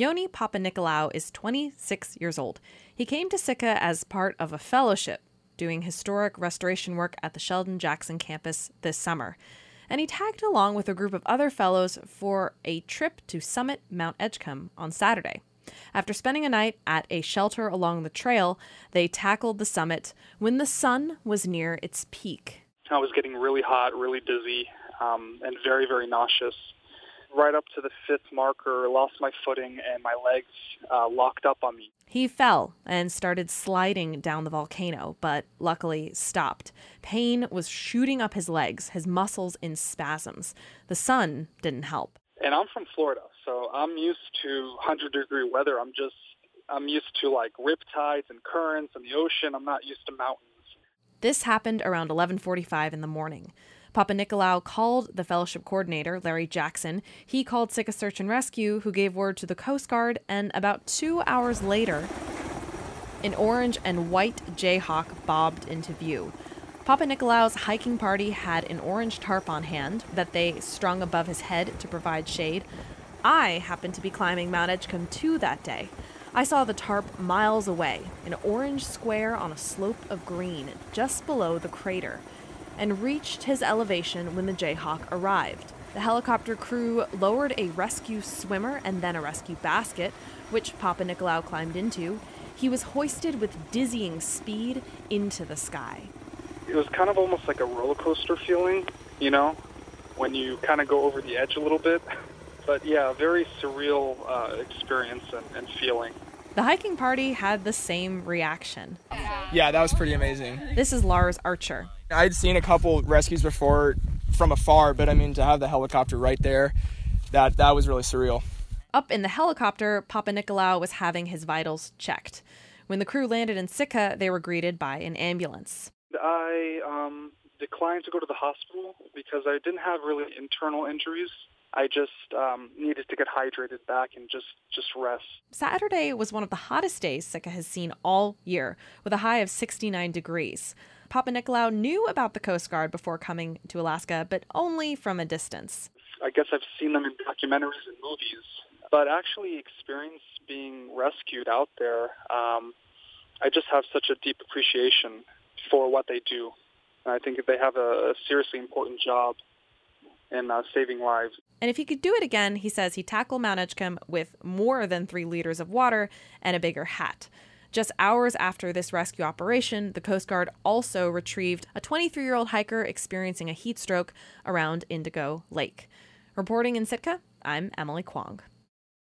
Yoni Papanikolaou is 26 years old. He came to Sitka as part of a fellowship doing historic restoration work at the Sheldon Jackson campus this summer. And he tagged along with a group of other fellows for a trip to summit Mount Edgecombe on Saturday. After spending a night at a shelter along the trail, they tackled the summit when the sun was near its peak. I was getting really hot, really dizzy, and very, very nauseous. Right up to the fifth marker, lost my footing, and my legs locked up on me. He fell and started sliding down the volcano, but luckily stopped. Pain was shooting up his legs, his muscles in spasms. The sun didn't help. And I'm from Florida, so I'm used to 100-degree weather. I'm used to like riptides and currents and the ocean. I'm not used to mountains. This happened around 11:45 in the morning. Papanikolaou called the fellowship coordinator, Larry Jackson. He called Sitka Search and Rescue, who gave word to the Coast Guard, and about 2 hours later, an orange and white Jayhawk bobbed into view. Papanikolaou's hiking party had an orange tarp on hand that they strung above his head to provide shade. I happened to be climbing Mount Edgecombe 2 that day. I saw the tarp miles away, an orange square on a slope of green just below the crater, and reached his elevation when the Jayhawk arrived. The helicopter crew lowered a rescue swimmer and then a rescue basket, which Papanikolaou climbed into. He was hoisted with dizzying speed into the sky. It was kind of almost like a roller coaster feeling, when you kind of go over the edge a little bit. But yeah, very surreal experience and feeling. The hiking party had the same reaction. Yeah, that was pretty amazing. This is Lars Archer. I'd seen a couple rescues before from afar, but to have the helicopter right there, that was really surreal. Up in the helicopter, Papanikolaou was having his vitals checked. When the crew landed in Sitka, they were greeted by an ambulance. I declined to go to the hospital because I didn't have really internal injuries. I just needed to get hydrated back and just rest. Saturday was one of the hottest days Sitka has seen all year, with a high of 69 degrees. Papanikolaou knew about the Coast Guard before coming to Alaska, but only from a distance. I guess I've seen them in documentaries and movies, but actually experience being rescued out there, I just have such a deep appreciation for what they do. And I think they have a seriously important job in saving lives. And if he could do it again, he says he'd tackle Mount Edgecombe with more than 3 liters of water and a bigger hat. Just hours after this rescue operation, the Coast Guard also retrieved a 23-year-old hiker experiencing a heat stroke around Indigo Lake. Reporting in Sitka, I'm Emily Kwong.